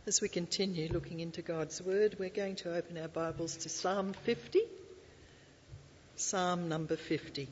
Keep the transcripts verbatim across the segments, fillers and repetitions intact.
As we continue looking into God's Word, we're going to open our Bibles to Psalm fifty. Psalm number fifty.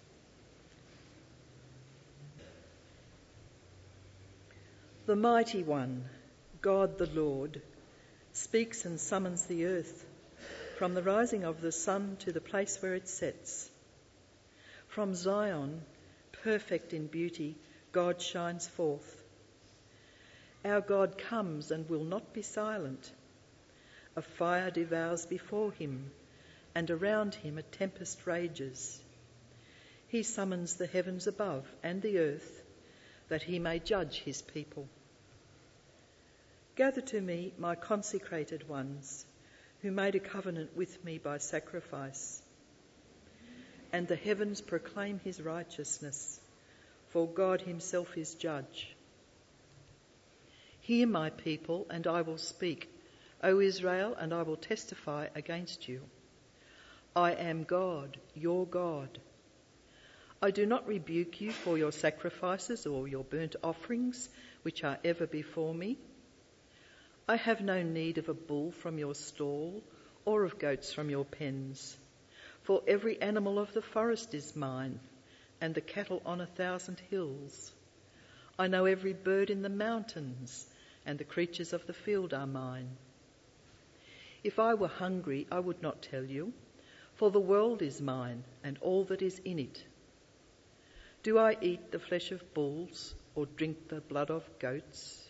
The Mighty One, God the Lord, speaks and summons the earth from the rising of the sun to the place where it sets. From Zion, perfect in beauty, God shines forth. Our God comes and will not be silent. A fire devours before him, and around him a tempest rages. He summons the heavens above and the earth, that he may judge his people. Gather to me my consecrated ones, who made a covenant with me by sacrifice. And the heavens proclaim his righteousness, for God himself is judge. Hear, my people, and I will speak, O Israel, and I will testify against you. I am God, your God. I do not rebuke you for your sacrifices or your burnt offerings, which are ever before me. I have no need of a bull from your stall or of goats from your pens, for every animal of the forest is mine, and the cattle on a thousand hills. I know every bird in the mountains, and the creatures of the field are mine. If I were hungry, I would not tell you, for the world is mine, and all that is in it. Do I eat the flesh of bulls, or drink the blood of goats?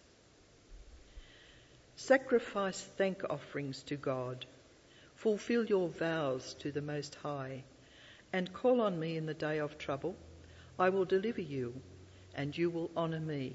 Sacrifice thank offerings to God. Fulfill your vows to the Most High, and call on me in the day of trouble. I will deliver you, and you will honour me.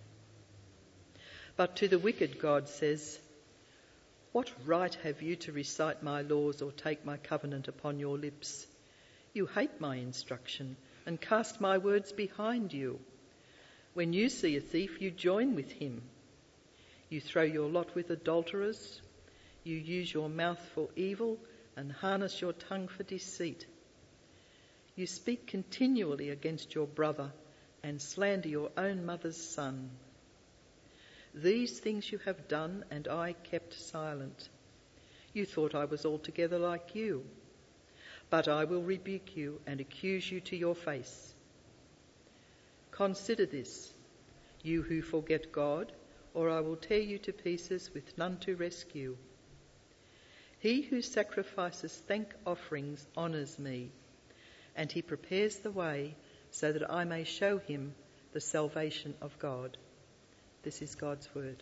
But to the wicked God says, what right have you to recite my laws or take my covenant upon your lips? You hate my instruction and cast my words behind you. When you see a thief, you join with him. You throw your lot with adulterers. You use your mouth for evil and harness your tongue for deceit. You speak continually against your brother and slander your own mother's son. These things you have done, and I kept silent. You thought I was altogether like you. But I will rebuke you and accuse you to your face. Consider this, you who forget God, or I will tear you to pieces with none to rescue. He who sacrifices thank offerings honours me, and he prepares the way so that I may show him the salvation of God. This is God's word.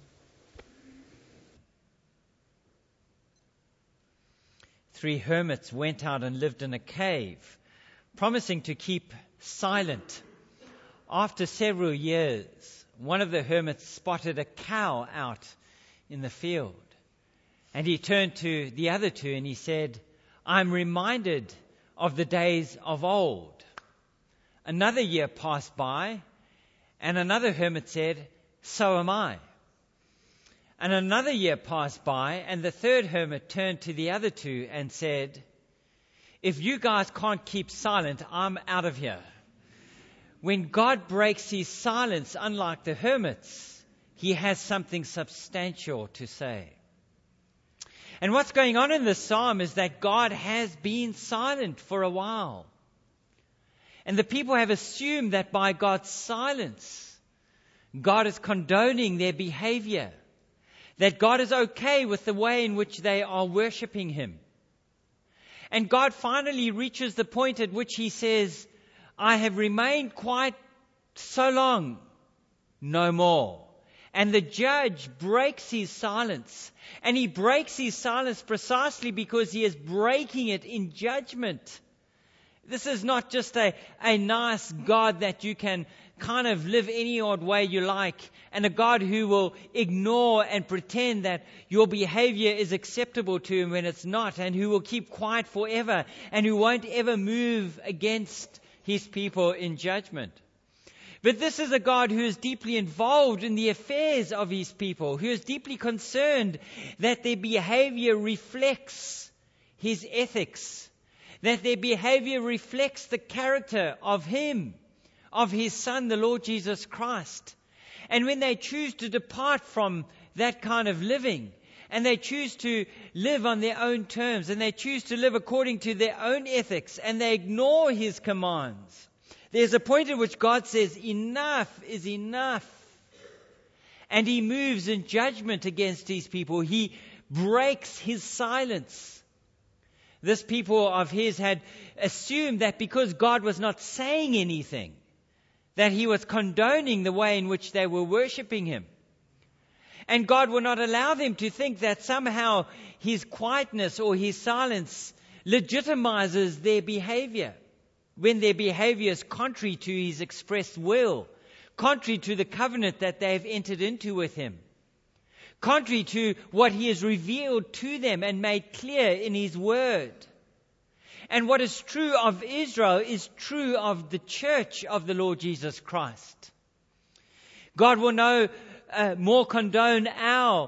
Three hermits went out and lived in a cave, promising to keep silent. After several years, one of the hermits spotted a cow out in the field. And he turned to the other two and he said, I'm reminded of the days of old. Another year passed by, and another hermit said, so am I. And another year passed by, and the third hermit turned to the other two and said, if you guys can't keep silent, I'm out of here. When God breaks his silence, unlike the hermits, he has something substantial to say. And what's going on in this psalm is that God has been silent for a while. And the people have assumed that by God's silence, God is condoning their behavior, that God is okay with the way in which they are worshipping him. And God finally reaches the point at which he says, I have remained quiet so long, no more. And the judge breaks his silence. And he breaks his silence precisely because he is breaking it in judgment. This is not just a, a nice God that you can kind of live any odd way you like, and a God who will ignore and pretend that your behavior is acceptable to him when it's not, and who will keep quiet forever, and who won't ever move against his people in judgment. But this is a God who is deeply involved in the affairs of his people, who is deeply concerned that their behavior reflects his ethics, that their behavior reflects the character of him, of his Son, the Lord Jesus Christ. And when they choose to depart from that kind of living, and they choose to live on their own terms, and they choose to live according to their own ethics, and they ignore His commands, there's a point at which God says, enough is enough. And He moves in judgment against these people. He breaks His silence. This people of His had assumed that because God was not saying anything, that He was condoning the way in which they were worshipping Him. And God will not allow them to think that somehow His quietness or His silence legitimizes their behavior, when their behavior is contrary to His expressed will, contrary to the covenant that they have entered into with Him, contrary to what He has revealed to them and made clear in His word. And what is true of Israel is true of the church of the Lord Jesus Christ. God will no uh, more condone our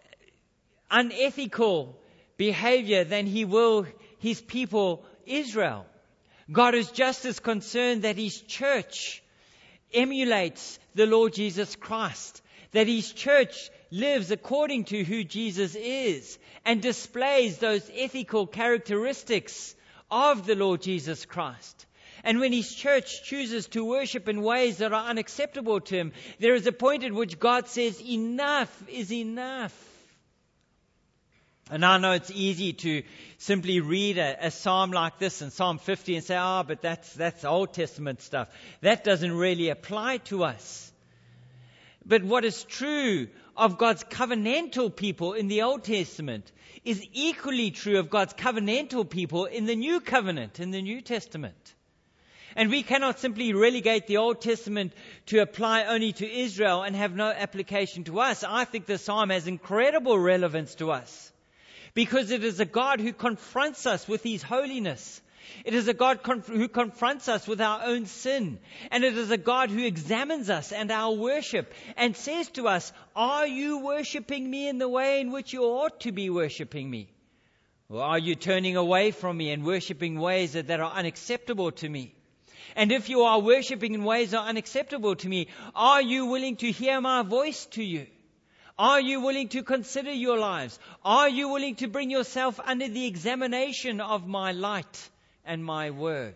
unethical behavior than He will His people Israel. God is just as concerned that His church emulates the Lord Jesus Christ, that His church lives according to who Jesus is and displays those ethical characteristics of the Lord Jesus Christ. And when His church chooses to worship in ways that are unacceptable to Him, there is a point at which God says, enough is enough. And I know it's easy to simply read a, a psalm like this in Psalm fifty and say, oh, but that's, that's Old Testament stuff. That doesn't really apply to us. But what is true of God's covenantal people in the Old Testament is equally true of God's covenantal people in the New Covenant, in the New Testament. And we cannot simply relegate the Old Testament to apply only to Israel and have no application to us. I think the psalm has incredible relevance to us, because it is a God who confronts us with His holiness. It is a God conf- who confronts us with our own sin. And it is a God who examines us and our worship and says to us, are you worshipping me in the way in which you ought to be worshipping me? Or are you turning away from me and worshipping ways that, that are unacceptable to me? And if you are worshipping in ways that are unacceptable to me, are you willing to hear my voice to you? Are you willing to consider your lives? Are you willing to bring yourself under the examination of my light and my word?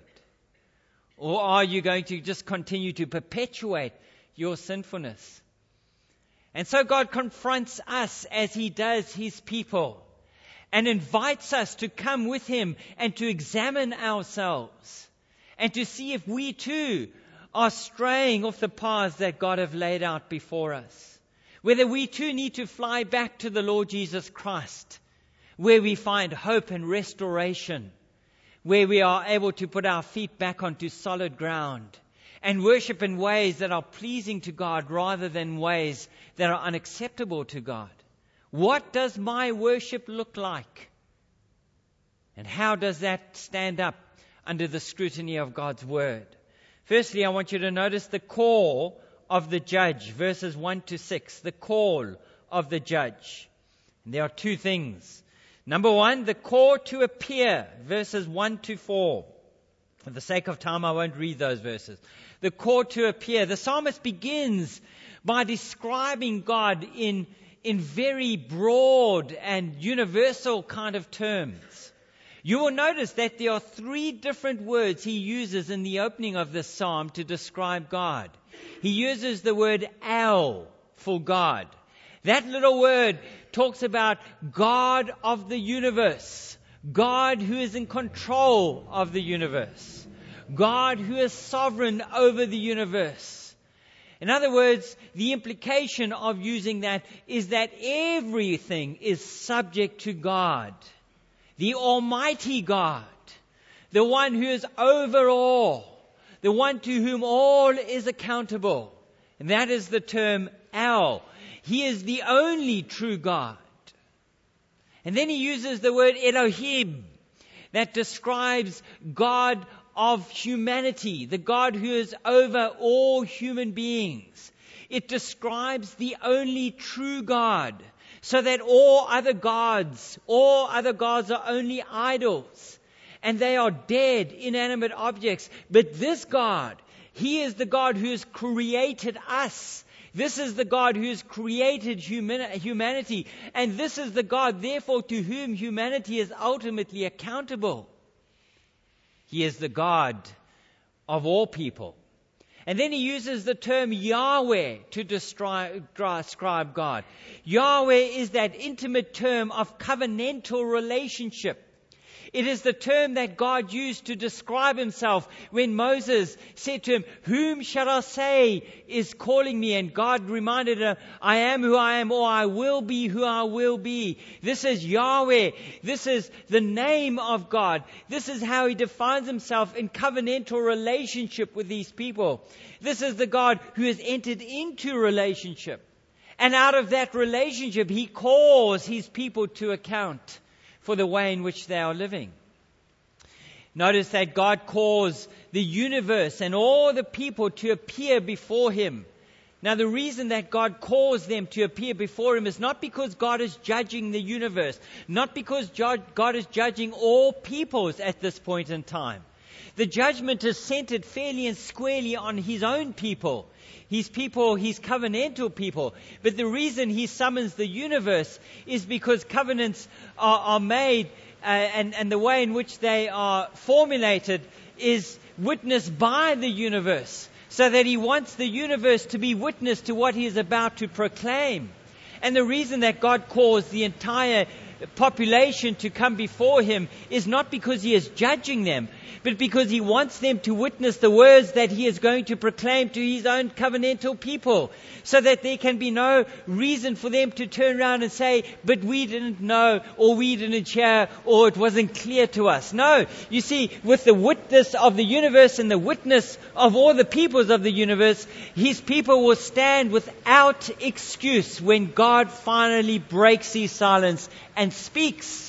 Or are you going to just continue to perpetuate your sinfulness? And so God confronts us as He does His people and invites us to come with Him and to examine ourselves and to see if we too are straying off the paths that God have laid out before us. Whether we too need to fly back to the Lord Jesus Christ, where we find hope and restoration, where we are able to put our feet back onto solid ground and worship in ways that are pleasing to God rather than ways that are unacceptable to God. What does my worship look like? And how does that stand up under the scrutiny of God's word? Firstly, I want you to notice the call of the judge, verses one to six, the call of the judge. And there are two things. Number one, the call to appear, verses one to four. For the sake of time, I won't read those verses. The call to appear. The psalmist begins by describing God in, in very broad and universal kind of terms. You will notice that there are three different words he uses in the opening of this psalm to describe God. He uses the word El for God. That little word talks about God of the universe, God who is in control of the universe, God who is sovereign over the universe. In other words, the implication of using that is that everything is subject to God, the Almighty God, the one who is over all, the one to whom all is accountable. And that is the term El. He is the only true God. And then he uses the word Elohim that describes God of humanity, the God who is over all human beings. It describes the only true God, so that all other gods, all other gods are only idols. And they are dead, inanimate objects. But this God, He is the God who has created us, This is the God who has created human- humanity. And this is the God, therefore, to whom humanity is ultimately accountable. He is the God of all people. And then he uses the term Yahweh to describe, describe God. Yahweh is that intimate term of covenantal relationship. It is the term that God used to describe himself when Moses said to him, "Whom shall I say is calling me?" And God reminded him, "I am who I am," or "I will be who I will be." This is Yahweh. This is the name of God. This is how he defines himself in covenantal relationship with these people. This is the God who has entered into relationship. And out of that relationship, he calls his people to account for the way in which they are living. Notice that God calls the universe and all the people to appear before him. Now, the reason that God calls them to appear before him is not because God is judging the universe, not because God is judging all peoples at this point in time. The judgment is centered fairly and squarely on his own people. His people, his covenantal people. But the reason he summons the universe is because covenants are, are made uh, and, and the way in which they are formulated is witnessed by the universe. So that he wants the universe to be witness to what he is about to proclaim. And the reason that God calls the entire population to come before him is not because he is judging them, but because he wants them to witness the words that he is going to proclaim to his own covenantal people, so that there can be no reason for them to turn around and say, "But we didn't know," or "We didn't hear," or "It wasn't clear to us." No, you see, with the witness of the universe and the witness of all the peoples of the universe, his people will stand without excuse when God finally breaks his silence and speaks.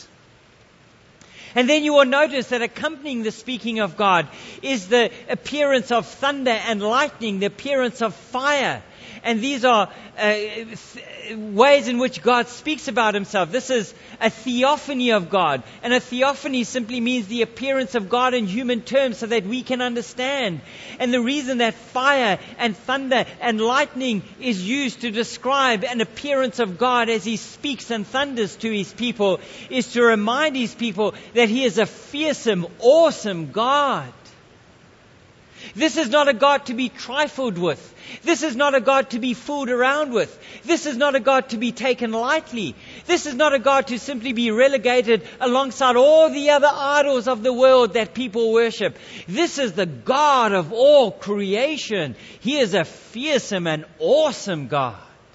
And then you will notice that accompanying the speaking of God is the appearance of thunder and lightning, the appearance of fire. And these are uh, th- ways in which God speaks about himself. This is a theophany of God. And a theophany simply means the appearance of God in human terms so that we can understand. And the reason that fire and thunder and lightning is used to describe an appearance of God as he speaks and thunders to his people is to remind his people that he is a fearsome, awesome God. This is not a God to be trifled with. This is not a God to be fooled around with. This is not a God to be taken lightly. This is not a God to simply be relegated alongside all the other idols of the world that people worship. This is the God of all creation. He is a fearsome and awesome God.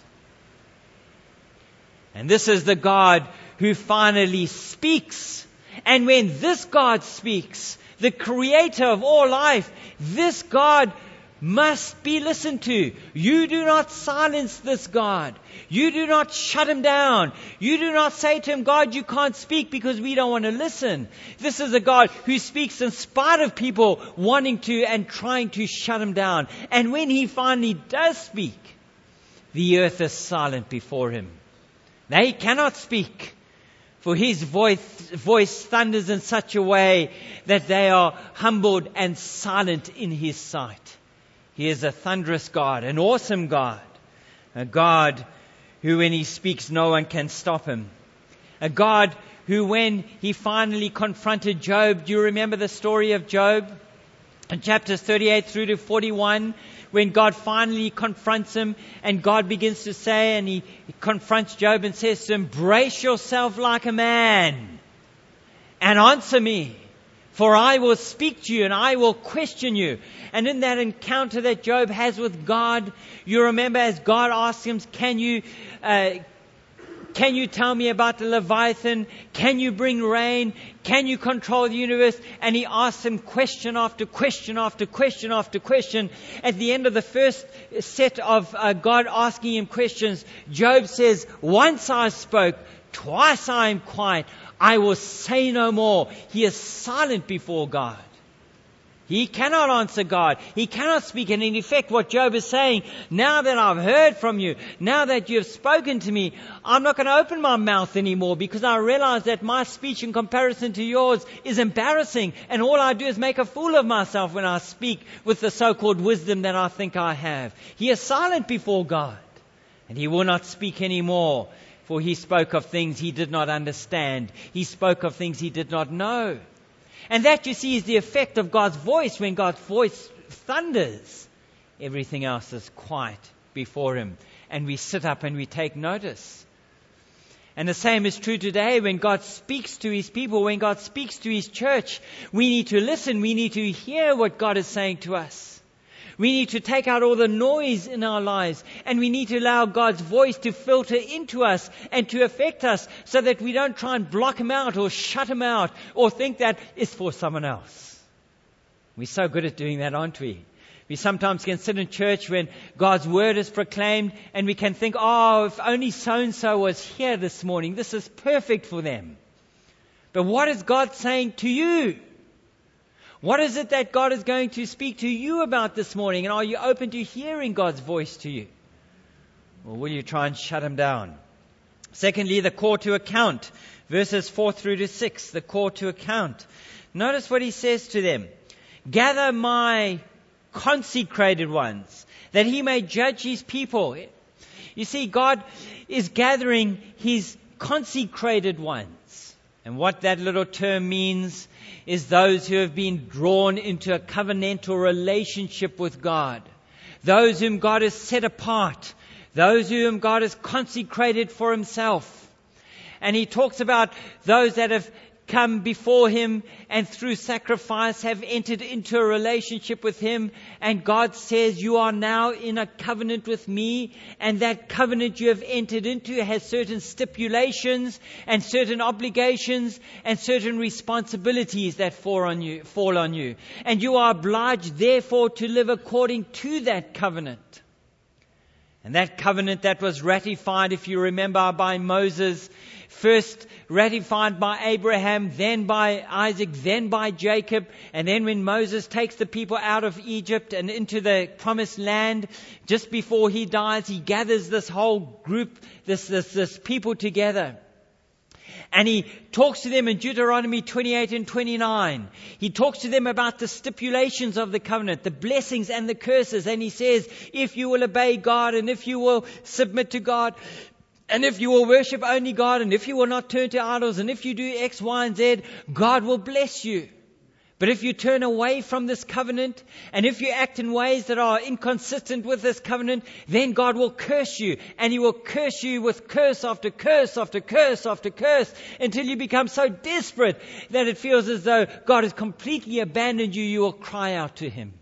And this is the God who finally speaks. And when this God speaks, the creator of all life, this God must be listened to. You do not silence this God. You do not shut him down. You do not say to him, "God, you can't speak because we don't want to listen." This is a God who speaks in spite of people wanting to and trying to shut him down. And when he finally does speak, the earth is silent before him. They cannot speak. For his voice, voice thunders in such a way that they are humbled and silent in his sight. He is a thunderous God, an awesome God, a God who when he speaks no one can stop him. A God who when he finally confronted Job, do you remember the story of Job? In chapters thirty-eight through to forty-one, when God finally confronts him and God begins to say, and he, he confronts Job and says to him, "Brace yourself like a man and answer me, for I will speak to you and I will question you." And in that encounter that Job has with God, you remember as God asks him, can you uh, Can you tell me about the Leviathan? Can you bring rain? Can you control the universe? And he asks him question after question after question after question. At the end of the first set of uh, God asking him questions, Job says, "Once I spoke, twice I am quiet. I will say no more." He is silent before God. He cannot answer God. He cannot speak. And in effect, what Job is saying, now that I've heard from you, now that you have spoken to me, I'm not going to open my mouth anymore, because I realize that my speech in comparison to yours is embarrassing. And all I do is make a fool of myself when I speak with the so-called wisdom that I think I have. He is silent before God, and he will not speak anymore, for he spoke of things he did not understand. He spoke of things he did not know. And that, you see, is the effect of God's voice. When God's voice thunders, everything else is quiet before him. And we sit up and we take notice. And the same is true today when God speaks to his people, when God speaks to his church. We need to listen. We need to hear what God is saying to us. We need to take out all the noise in our lives, and we need to allow God's voice to filter into us and to affect us, so that we don't try and block him out or shut him out or think that it's for someone else. We're so good at doing that, aren't we? We sometimes can sit in church when God's word is proclaimed, and we can think, oh, if only so-and-so was here this morning, this is perfect for them. But what is God saying to you? What is it that God is going to speak to you about this morning? And are you open to hearing God's voice to you? Or will you try and shut him down? Secondly, the call to account. Verses four through to six, the call to account. Notice what he says to them. Gather my consecrated ones, that he may judge his people. You see, God is gathering his consecrated ones. And what that little term means is those who have been drawn into a covenantal relationship with God. Those whom God has set apart. Those whom God has consecrated for himself. And he talks about those that have come before him and through sacrifice have entered into a relationship with him. And God says, you are now in a covenant with me, and that covenant you have entered into has certain stipulations and certain obligations and certain responsibilities that fall on you, fall on you. And you are obliged therefore to live according to that covenant. And that covenant that was ratified, if you remember, by Moses, first ratified by Abraham, then by Isaac, then by Jacob. And then when Moses takes the people out of Egypt and into the promised land, just before he dies, he gathers this whole group, this, this, this people together. And he talks to them in Deuteronomy twenty-eight and twenty-nine. He talks to them about the stipulations of the covenant, the blessings and the curses. And he says, if you will obey God, and if you will submit to God, and if you will worship only God, and if you will not turn to idols, and if you do X, Y, and Z, God will bless you. But if you turn away from this covenant, and if you act in ways that are inconsistent with this covenant, then God will curse you. And he will curse you with curse after curse after curse after curse, until you become so desperate that it feels as though God has completely abandoned you. You will cry out to him.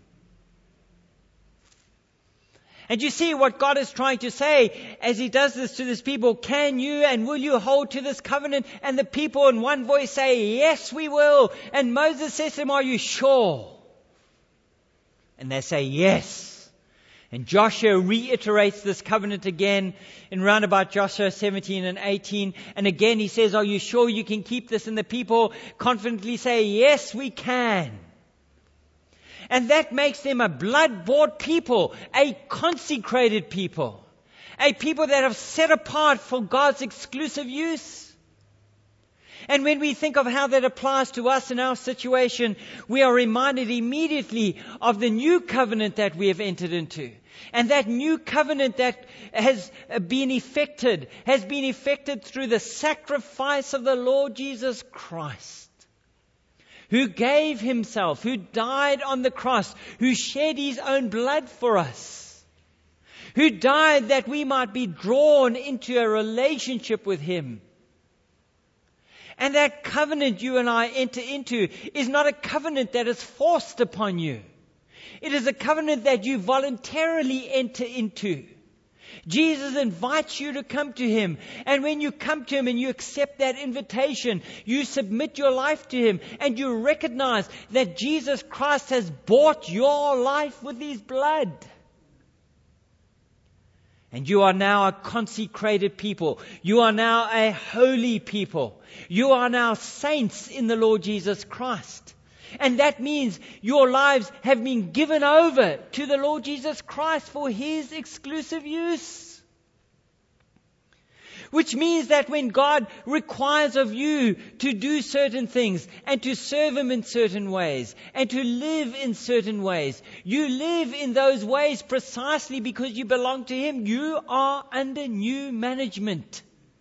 And you see what God is trying to say as he does this to this people. Can you and will you hold to this covenant? And the people in one voice say, yes, we will. And Moses says to them, are you sure? And they say, yes. And Joshua reiterates this covenant again in round about Joshua seventeen and eighteen. And again he says, are you sure you can keep this? And the people confidently say, yes, we can. And that makes them a blood-bought people, a consecrated people, a people that have set apart for God's exclusive use. And when we think of how that applies to us in our situation, we are reminded immediately of the new covenant that we have entered into. And that new covenant that has been effected, has been effected through the sacrifice of the Lord Jesus Christ, who gave himself, who died on the cross, who shed his own blood for us, who died that we might be drawn into a relationship with him. And that covenant you and I enter into is not a covenant that is forced upon you. It is a covenant that you voluntarily enter into. Jesus invites you to come to him. And when you come to him and you accept that invitation, you submit your life to him and you recognize that Jesus Christ has bought your life with his blood. And you are now a consecrated people. You are now a holy people. You are now saints in the Lord Jesus Christ. And that means your lives have been given over to the Lord Jesus Christ for His exclusive use. Which means that when God requires of you to do certain things and to serve Him in certain ways and to live in certain ways, you live in those ways precisely because you belong to Him. You are under new management.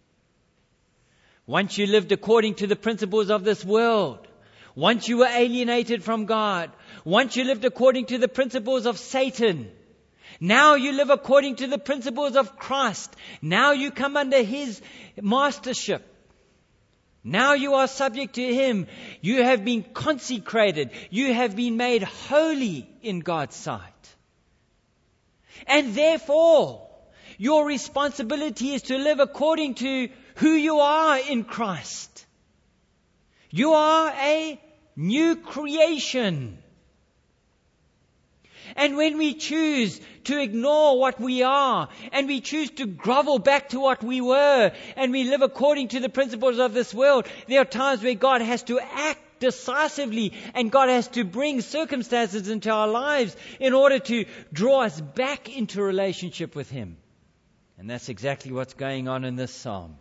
Once you lived according to the principles of this world, once you were alienated from God, once you lived according to the principles of Satan, now you live according to the principles of Christ. Now you come under His mastership. Now you are subject to Him. You have been consecrated. You have been made holy in God's sight. And therefore, your responsibility is to live according to who you are in Christ. You are a new creation. And when we choose to ignore what we are, and we choose to grovel back to what we were, and we live according to the principles of this world, there are times where God has to act decisively, and God has to bring circumstances into our lives in order to draw us back into relationship with Him. And that's exactly what's going on in this psalm.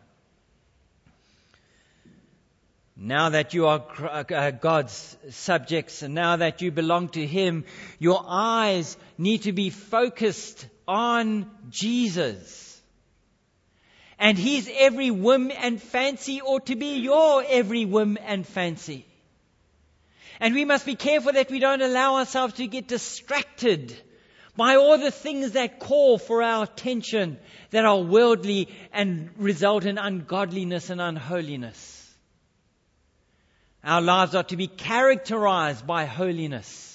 Now that you are God's subjects and now that you belong to Him, your eyes need to be focused on Jesus. And His every whim and fancy ought to be your every whim and fancy. And we must be careful that we don't allow ourselves to get distracted by all the things that call for our attention, that are worldly and result in ungodliness and unholiness. Our lives are to be characterized by holiness.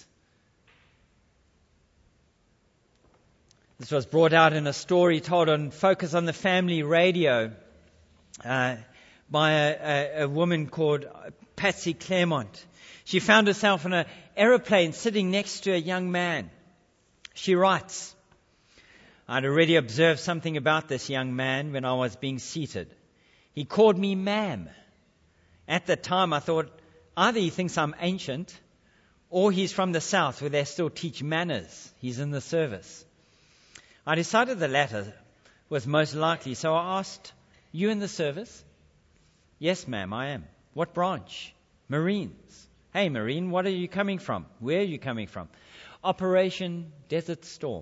This was brought out in a story told on Focus on the Family radio uh, by a, a, a woman called Patsy Claremont. She found herself in an aeroplane sitting next to a young man. She writes, I'd already observed something about this young man when I was being seated. He called me ma'am. At the time I thought, either he thinks I'm ancient, or he's from the South where they still teach manners. He's in the service. I decided the latter was most likely, so I asked, you in the service? Yes, ma'am, I am. What branch? Marines. Hey, Marine, what are you coming from? Where are you coming from? Operation Desert Storm.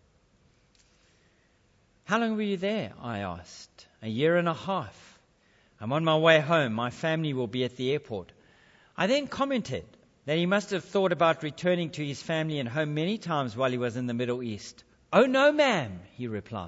How long were you there? I asked. A year and a half. I'm on my way home. My family will be at the airport. I then commented that he must have thought about returning to his family and home many times while he was in the Middle East. Oh, no, ma'am, he replied.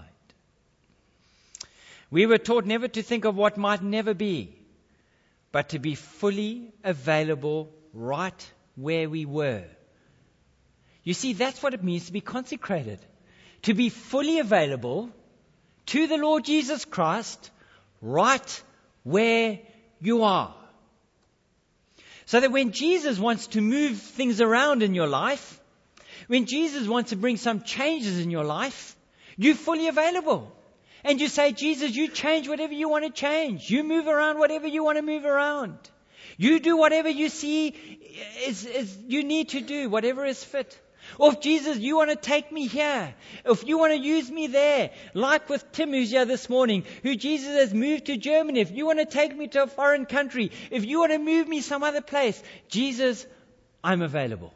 We were taught never to think of what might never be, but to be fully available right where we were. You see, that's what it means to be consecrated. To be fully available to the Lord Jesus Christ right where you are. So that when Jesus wants to move things around in your life, when Jesus wants to bring some changes in your life, you're fully available. And you say, Jesus, you change whatever you want to change. You move around whatever you want to move around. You do whatever you see is, is you need to do, whatever is fit. Or if Jesus, you want to take me here. If you want to use me there. Like with Tim who's here this morning, who Jesus has moved to Germany. If you want to take me to a foreign country. If you want to move me some other place. Jesus, I'm available.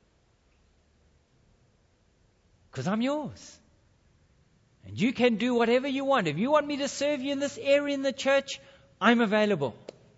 Because I'm yours. And you can do whatever you want. If you want me to serve you in this area in the church, I'm available.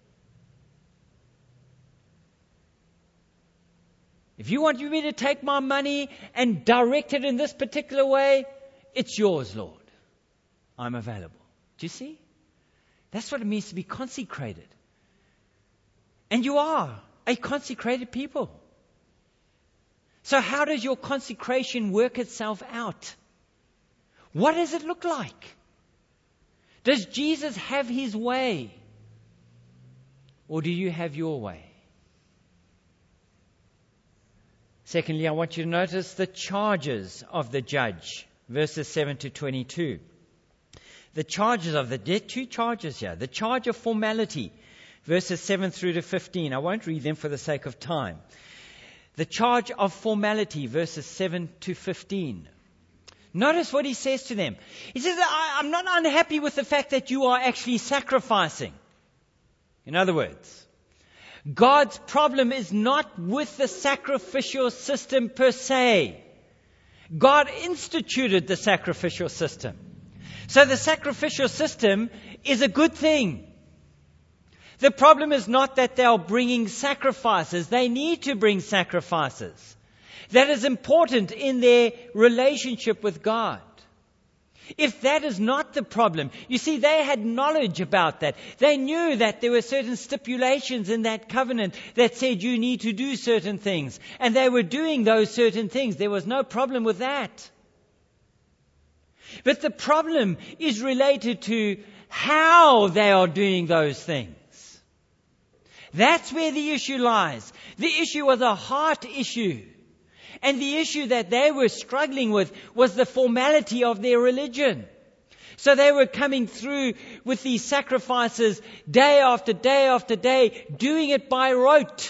If you want me to take my money and direct it in this particular way, it's yours, Lord. I'm available. Do you see? That's what it means to be consecrated. And you are a consecrated people. So how does your consecration work itself out? What does it look like? Does Jesus have his way? Or do you have your way? Secondly, I want you to notice the charges of the judge, verses seven to twenty-two. The charges of the, there are two charges here. The charge of formality, verses seven through to fifteen. I won't read them for the sake of time. The charge of formality, verses seven to fifteen. Notice what he says to them. He says, I, I'm not unhappy with the fact that you are actually sacrificing. In other words, God's problem is not with the sacrificial system per se. God instituted the sacrificial system. So the sacrificial system is a good thing. The problem is not that they are bringing sacrifices. They need to bring sacrifices. That is important in their relationship with God. If that is not the problem, you see, they had knowledge about that. They knew that there were certain stipulations in that covenant that said you need to do certain things. And they were doing those certain things. There was no problem with that. But the problem is related to how they are doing those things. That's where the issue lies. The issue was a heart issue. And the issue that they were struggling with was the formality of their religion. So they were coming through with these sacrifices day after day after day, doing it by rote.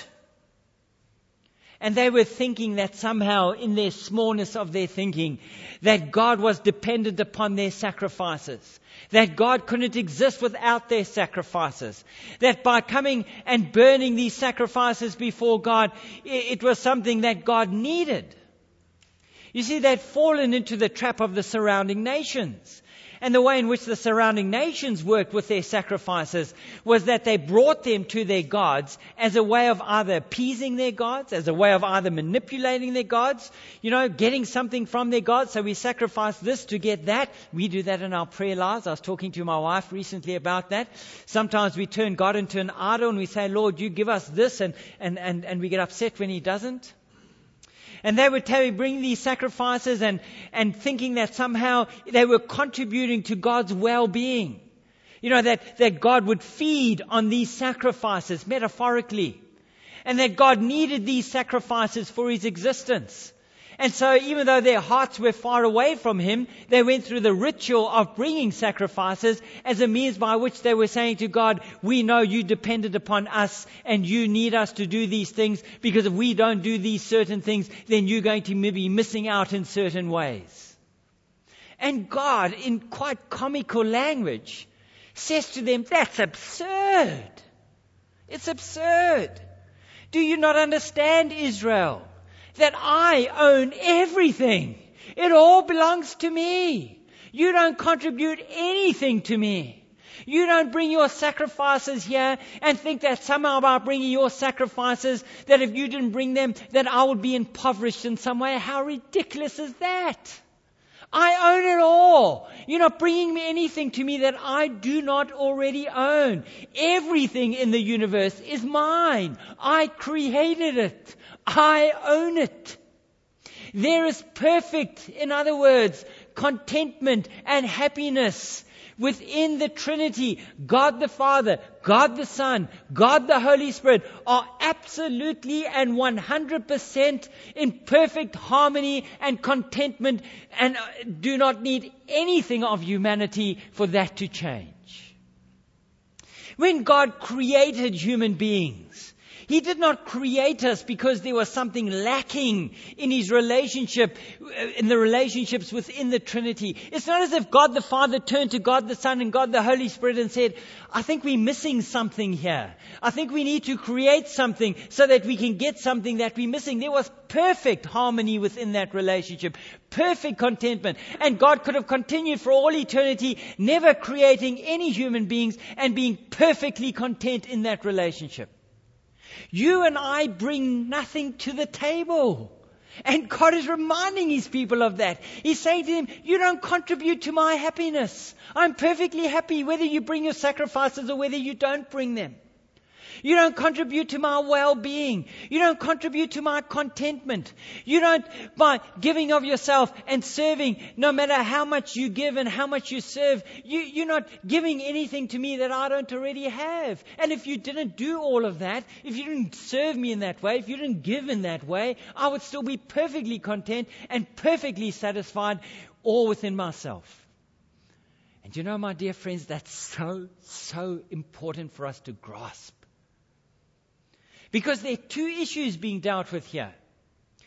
And they were thinking that somehow in their smallness of their thinking, that God was dependent upon their sacrifices. That God couldn't exist without their sacrifices. That by coming and burning these sacrifices before God, it was something that God needed. You see, they'd fallen into the trap of the surrounding nations. And the way in which the surrounding nations worked with their sacrifices was that they brought them to their gods as a way of either appeasing their gods, as a way of either manipulating their gods, you know, getting something from their gods. So we sacrifice this to get that. We do that in our prayer lives. I was talking to my wife recently about that. Sometimes we turn God into an idol and we say, Lord, you give us this, and, and, and, and we get upset when He doesn't. And they would tell me, bring these sacrifices and, and thinking that somehow they were contributing to God's well-being. You know, that, that God would feed on these sacrifices, metaphorically. And that God needed these sacrifices for His existence. And so even though their hearts were far away from Him, they went through the ritual of bringing sacrifices as a means by which they were saying to God, we know you depended upon us and you need us to do these things, because if we don't do these certain things, then you're going to be missing out in certain ways. And God, in quite comical language, says to them, that's absurd. It's absurd. Do you not understand, Israel, that I own everything? It all belongs to me. You don't contribute anything to me. You don't bring your sacrifices here and think that somehow by bringing your sacrifices, that if you didn't bring them, that I would be impoverished in some way. How ridiculous is that? I own it all. You're not bringing me anything to me that I do not already own. Everything in the universe is mine. I created it. I own it. There is perfect, in other words, contentment and happiness within the Trinity. God the Father, God the Son, God the Holy Spirit are absolutely and one hundred percent in perfect harmony and contentment, and do not need anything of humanity for that to change. When God created human beings, He did not create us because there was something lacking in His relationship, in the relationships within the Trinity. It's not as if God the Father turned to God the Son and God the Holy Spirit and said, I think we're missing something here. I think we need to create something so that we can get something that we're missing. There was perfect harmony within that relationship, perfect contentment. And God could have continued for all eternity, never creating any human beings and being perfectly content in that relationship. You and I bring nothing to the table. And God is reminding His people of that. He's saying to them, you don't contribute to my happiness. I'm perfectly happy whether you bring your sacrifices or whether you don't bring them. You don't contribute to my well-being. You don't contribute to my contentment. You don't, by giving of yourself and serving, no matter how much you give and how much you serve, you, you're not giving anything to me that I don't already have. And if you didn't do all of that, if you didn't serve me in that way, if you didn't give in that way, I would still be perfectly content and perfectly satisfied, all within myself. And you know, my dear friends, that's so, so important for us to grasp. Because there are two issues being dealt with here.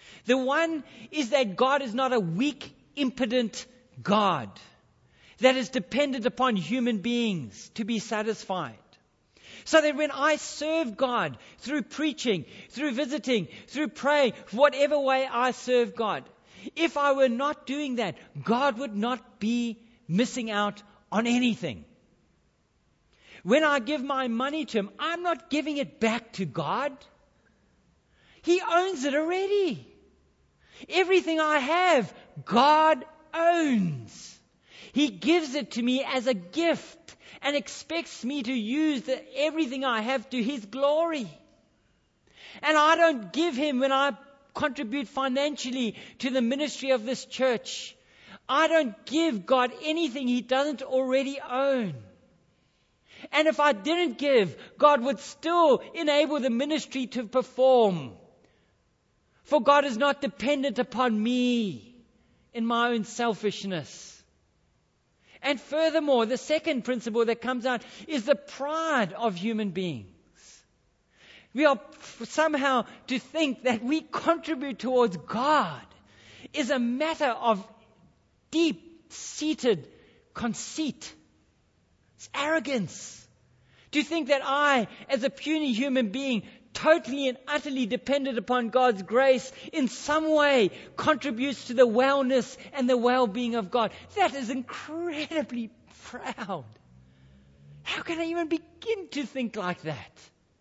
The one is that God is not a weak, impotent God that is dependent upon human beings to be satisfied. So that when I serve God through preaching, through visiting, through praying, whatever way I serve God, if I were not doing that, God would not be missing out on anything. When I give my money to Him, I'm not giving it back to God. He owns it already. Everything I have, God owns. He gives it to me as a gift and expects me to use the, everything I have to His glory. And I don't give Him when I contribute financially to the ministry of this church. I don't give God anything He doesn't already own. And if I didn't give, God would still enable the ministry to perform. For God is not dependent upon me in my own selfishness. And furthermore, the second principle that comes out is the pride of human beings. We are somehow to think that we contribute towards God is a matter of deep-seated conceit. It's arrogance. To think that I, as a puny human being, totally and utterly dependent upon God's grace, in some way contributes to the wellness and the well-being of God. That is incredibly proud. How can I even begin to think like that?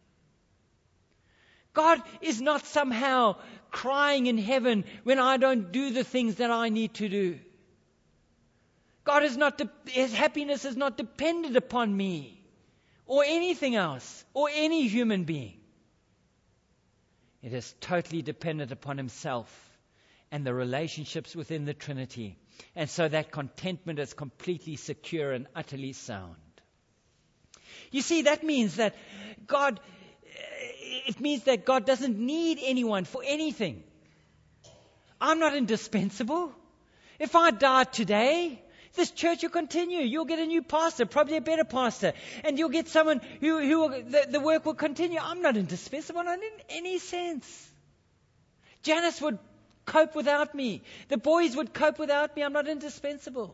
God is not somehow crying in heaven when I don't do the things that I need to do. God is not, de- His happiness is not dependent upon me or anything else or any human being. It is totally dependent upon Himself and the relationships within the Trinity. And so that contentment is completely secure and utterly sound. You see, that means that God, it means that God doesn't need anyone for anything. I'm not indispensable. If I died today, this church will continue. You'll get a new pastor, probably a better pastor. And you'll get someone who, who will, the, the work will continue. I'm not indispensable, not in any sense. Janice would cope without me. The boys would cope without me. I'm not indispensable.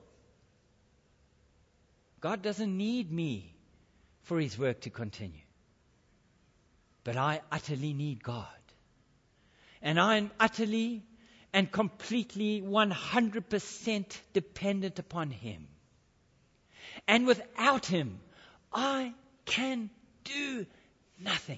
God doesn't need me for His work to continue. But I utterly need God. And I am utterly and completely one hundred percent dependent upon Him. And without Him, I can do nothing.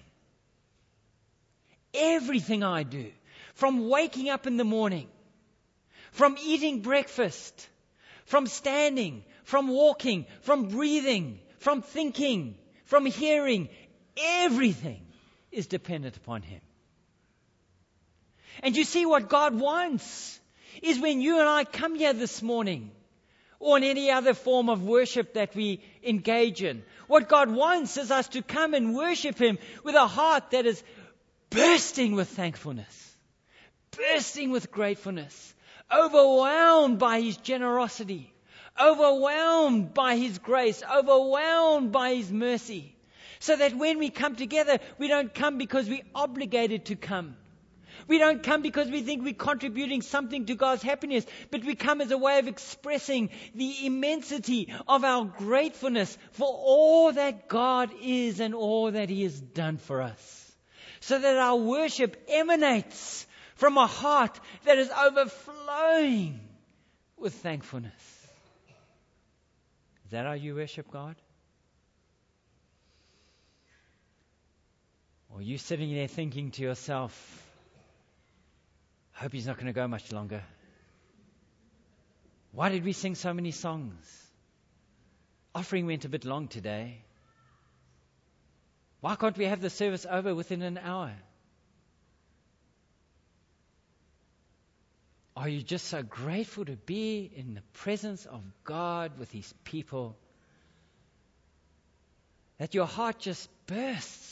Everything I do, from waking up in the morning, from eating breakfast, from standing, from walking, from breathing, from thinking, from hearing, everything is dependent upon Him. And you see, what God wants is when you and I come here this morning, or in any other form of worship that we engage in, what God wants is us to come and worship Him with a heart that is bursting with thankfulness, bursting with gratefulness, overwhelmed by His generosity, overwhelmed by His grace, overwhelmed by His mercy. So that when we come together, we don't come because we're obligated to come. We don't come because we think we're contributing something to God's happiness, but we come as a way of expressing the immensity of our gratefulness for all that God is and all that He has done for us. So that our worship emanates from a heart that is overflowing with thankfulness. Is that how you worship God? Or are you sitting there thinking to yourself, I hope he's not going to go much longer. Why did we sing so many songs? Offering went a bit long today. Why can't we have the service over within an hour? Are you just so grateful to be in the presence of God with His people that your heart just bursts?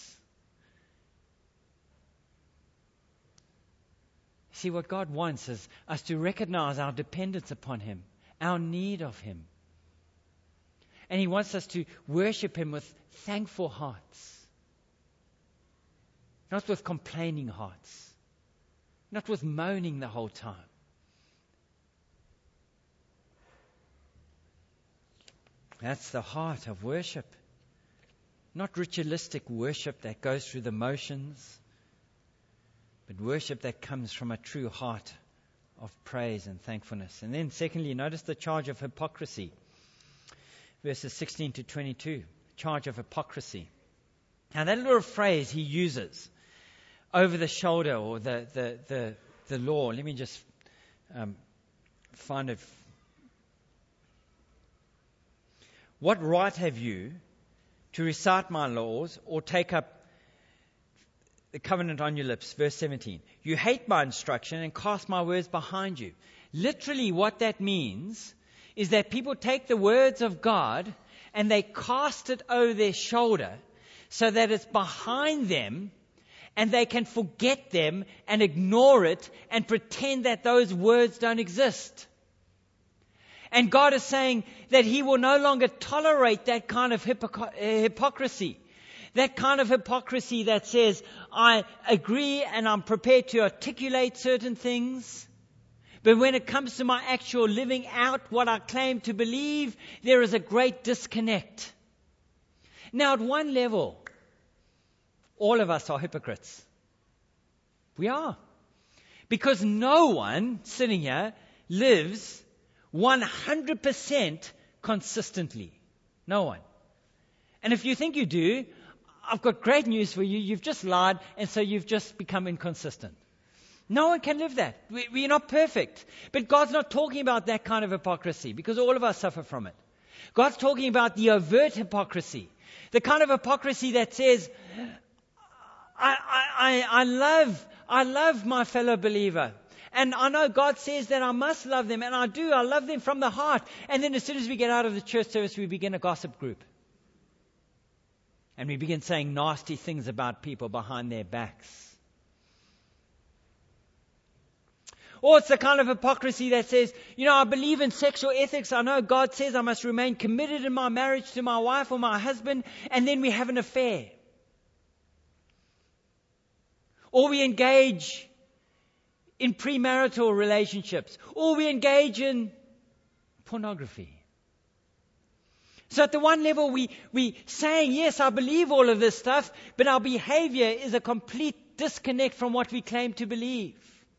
See, what God wants is us to recognize our dependence upon Him, our need of Him. And He wants us to worship Him with thankful hearts, not with complaining hearts, not with moaning the whole time. That's the heart of worship. Not ritualistic worship that goes through the motions, but worship that comes from a true heart of praise and thankfulness. And then secondly, notice the charge of hypocrisy. Verses sixteen to twenty-two. Charge of hypocrisy. Now that little phrase he uses, over the shoulder, or the, the, the, the law. Let me just um, find it. What right have you to recite my laws or take up the covenant on your lips? Verse seventeen. You hate my instruction and cast my words behind you. Literally what that means is that people take the words of God and they cast it over their shoulder so that it's behind them and they can forget them and ignore it and pretend that those words don't exist. And God is saying that He will no longer tolerate that kind of hypocr- hypocrisy. That kind of hypocrisy that says, I agree and I'm prepared to articulate certain things, but when it comes to my actual living out what I claim to believe, there is a great disconnect. Now, at one level, all of us are hypocrites. We are. Because no one sitting here lives one hundred percent consistently. No one. And if you think you do, I've got great news for you. You've just lied, and so you've just become inconsistent. No one can live that. We, we're not perfect. But God's not talking about that kind of hypocrisy, because all of us suffer from it. God's talking about the overt hypocrisy. The kind of hypocrisy that says, I, I, I, I love, I love my fellow believer. And I know God says that I must love them, and I do. I love them from the heart. And then as soon as we get out of the church service, we begin a gossip group. And we begin saying nasty things about people behind their backs. Or it's the kind of hypocrisy that says, you know, I believe in sexual ethics. I know God says I must remain committed in my marriage to my wife or my husband. And then we have an affair. Or we engage in premarital relationships, or we engage in pornography. So at the one level, we we saying, yes, I believe all of this stuff, but our behavior is a complete disconnect from what we claim to believe.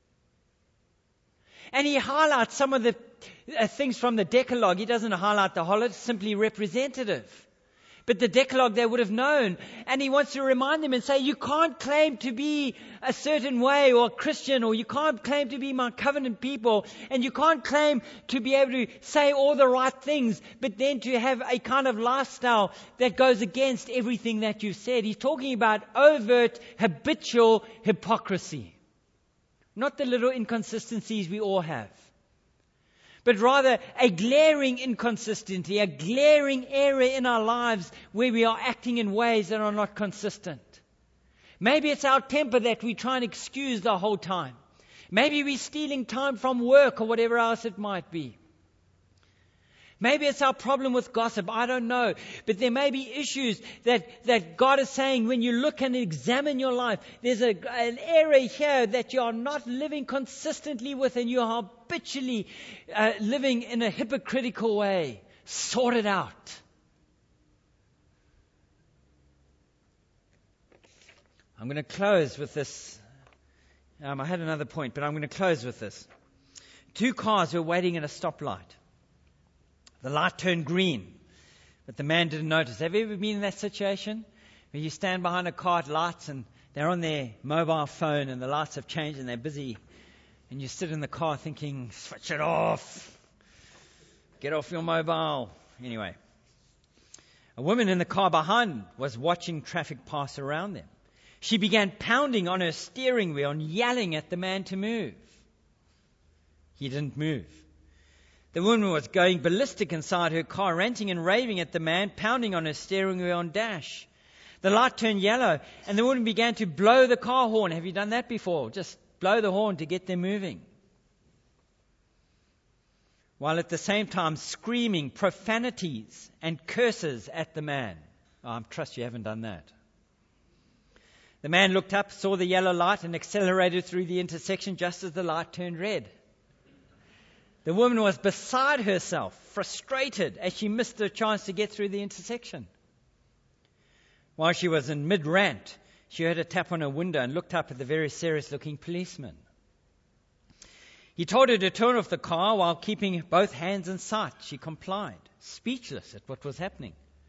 And he highlights some of the uh, things from the Decalogue. He doesn't highlight the whole, it's simply representative. But the Decalogue they would have known. And he wants to remind them and say, you can't claim to be a certain way or a Christian, or you can't claim to be my covenant people, and you can't claim to be able to say all the right things, but then to have a kind of lifestyle that goes against everything that you've said. He's talking about overt, habitual hypocrisy. Not the little inconsistencies we all have, but rather a glaring inconsistency, a glaring area in our lives where we are acting in ways that are not consistent. Maybe it's our temper that we try and excuse the whole time. Maybe we're stealing time from work or whatever else it might be. Maybe it's our problem with gossip. I don't know. But there may be issues that, that God is saying when you look and examine your life, there's a, an area here that you are not living consistently with, and you are habitually uh, living in a hypocritical way. Sort it out. I'm going to close with this. Um, I had another point, but I'm going to close with this. Two cars were waiting at a stoplight. The light turned green, but the man didn't notice. Have you ever been in that situation where you stand behind a car at lights and they're on their mobile phone and the lights have changed and they're busy, and you sit in the car thinking, switch it off, get off your mobile. Anyway, a woman in the car behind was watching traffic pass around them. She began pounding on her steering wheel and yelling at the man to move. He didn't move. The woman was going ballistic inside her car, ranting and raving at the man, pounding on her steering wheel and dash. The light turned yellow, and the woman began to blow the car horn. Have you done that before? Just blow the horn to get them moving. While at the same time screaming profanities and curses at the man. Oh, I trust you haven't done that. The man looked up, saw the yellow light, and accelerated through the intersection just as the light turned red. The woman was beside herself, frustrated as she missed her chance to get through the intersection. While she was in mid-rant, she heard a tap on her window and looked up at the very serious-looking policeman. He told her to turn off the car while keeping both hands in sight. She complied, speechless at what was happening.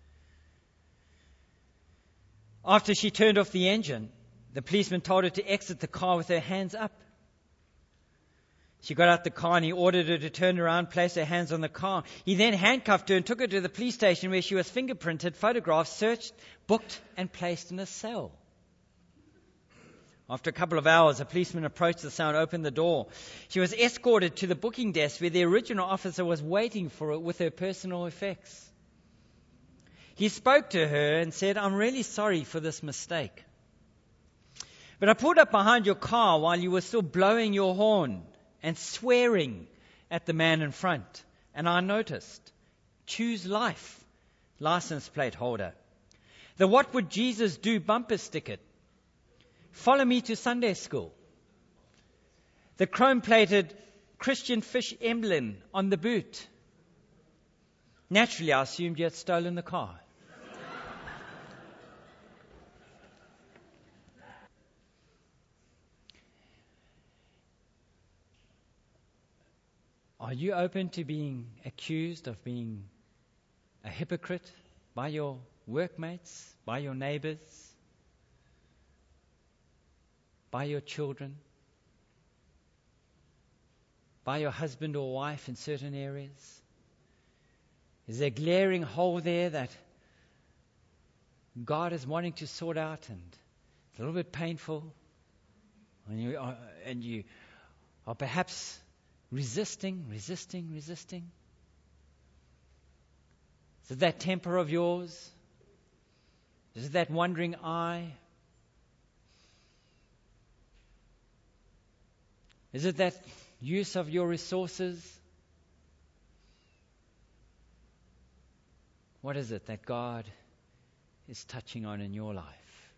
After she turned off the engine, the policeman told her to exit the car with her hands up. She got out the car and he ordered her to turn around, place her hands on the car. He then handcuffed her and took her to the police station where she was fingerprinted, photographed, searched, booked, and placed in a cell. After a couple of hours, a policeman approached the cell and opened the door. She was escorted to the booking desk where the original officer was waiting for her with her personal effects. He spoke to her and said, "I'm really sorry for this mistake. But I pulled up behind your car while you were still blowing your horn and swearing at the man in front. And I noticed, choose life, license plate holder. The What Would Jesus Do bumper sticker. Follow me to Sunday school. The chrome-plated Christian fish emblem on the boot. Naturally, I assumed you had stolen the car." Are you open to being accused of being a hypocrite by your workmates, by your neighbors, by your children, by your husband or wife in certain areas? Is there a glaring hole there that God is wanting to sort out, and it's a little bit painful, and you are, and you are perhaps resisting, resisting, resisting? Is it that temper of yours? Is it that wandering eye? Is it that use of your resources? What is it that God is touching on in your life?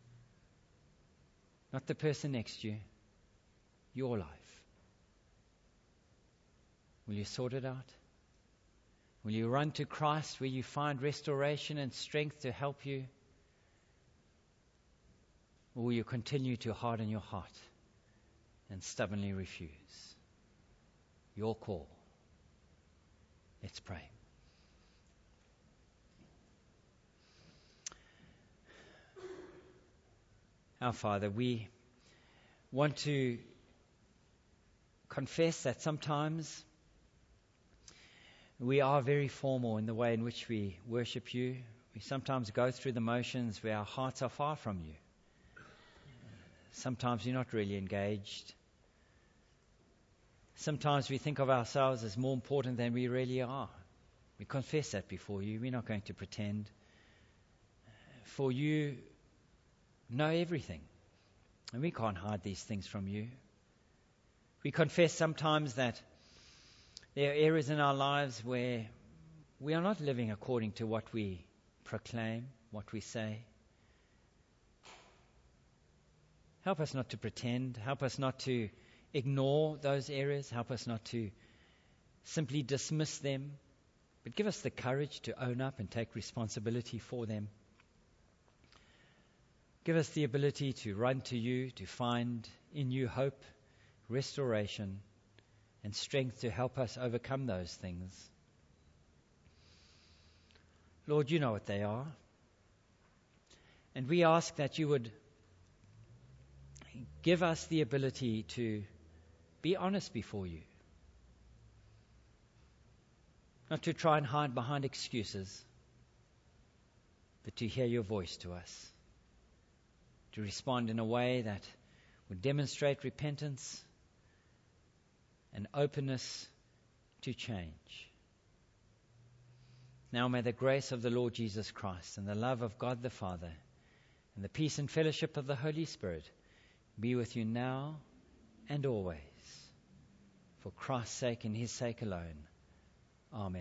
Not the person next to you, your life. Will you sort it out? Will you run to Christ where you find restoration and strength to help you? Or will you continue to harden your heart and stubbornly refuse? Your call. Let's pray. Our Father, we want to confess that sometimes we are very formal in the way in which we worship you. We sometimes go through the motions where our hearts are far from you. Sometimes you're not really engaged. Sometimes we think of ourselves as more important than we really are. We confess that before you. We're not going to pretend. For you know everything, and we can't hide these things from you. We confess sometimes that there are areas in our lives where we are not living according to what we proclaim, what we say. Help us not to pretend. Help us not to ignore those areas. Help us not to simply dismiss them, but give us the courage to own up and take responsibility for them. Give us the ability to run to you, to find in you hope, restoration, and strength to help us overcome those things. Lord, you know what they are. And we ask that you would give us the ability to be honest before you. Not to try and hide behind excuses, but to hear your voice to us. To respond in a way that would demonstrate repentance and openness to change. Now may the grace of the Lord Jesus Christ and the love of God the Father and the peace and fellowship of the Holy Spirit be with you now and always. For Christ's sake and his sake alone. Amen.